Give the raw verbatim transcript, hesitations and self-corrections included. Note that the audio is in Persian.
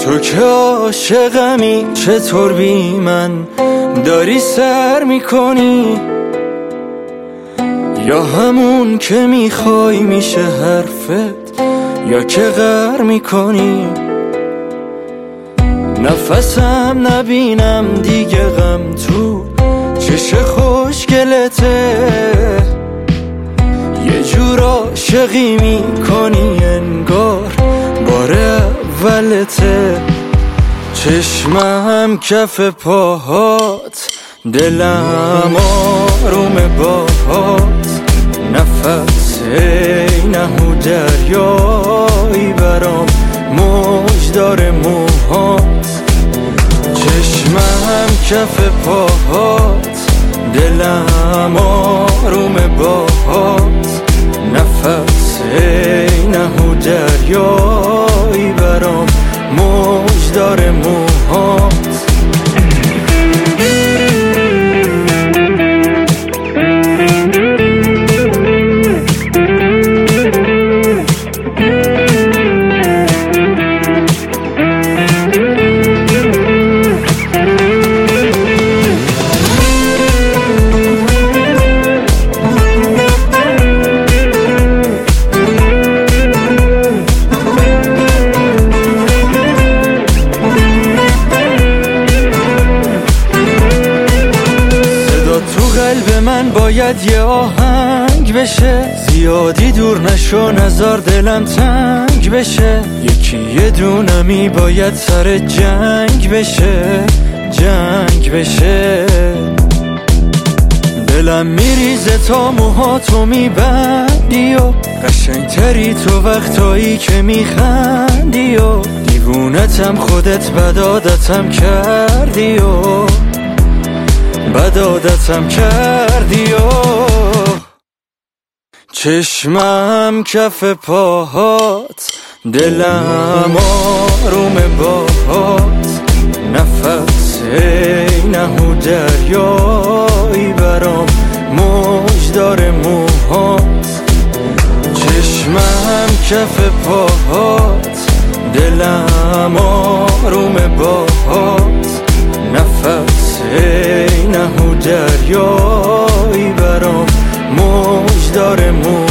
تو که عاشقمی چطور بی من داری سر میکنی؟ یا همون که میخوای میشه حرفت یا که غر میکنی؟ نفسم نبینم دیگه غم تو چش خوشگلته، یه جور عاشقی میکنی انگار بار اولته. چشمم کف پاهات، دلم آروم باهات، نفس نهو دریایی برام موج داره موهات. چشمم کف پاهات، دلم آروم باهات، نفس نهو دریایی برام موج داره موهات. قلب من باید یه آهنگ بشه، زیادی دور نشو نزار دلم تنگ بشه. یکی یه دونمی باید سر جنگ بشه، جنگ بشه. دلم میریزه تا موهاتو میبندی و قشنگتری تو وقتایی که میخندی و دیوونتم خودت بدادتم کردی و بدادتم کردی و چشمم کف پاهات، دلم آروم باهات، نفس نهو دریایی برام موج داره موهات. چشمم کف پاهات، دلم آروم باهات، نفس نهو دریایی برام موج داره موج